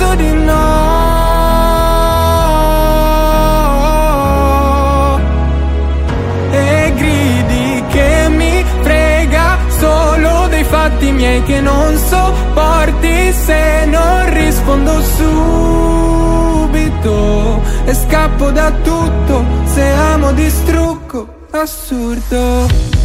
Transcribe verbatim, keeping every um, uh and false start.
detto di no e gridi che mi frega solo dei fatti miei che non sopporti se non rispondo subito e scappo da tutto se amo di strucco assurdo.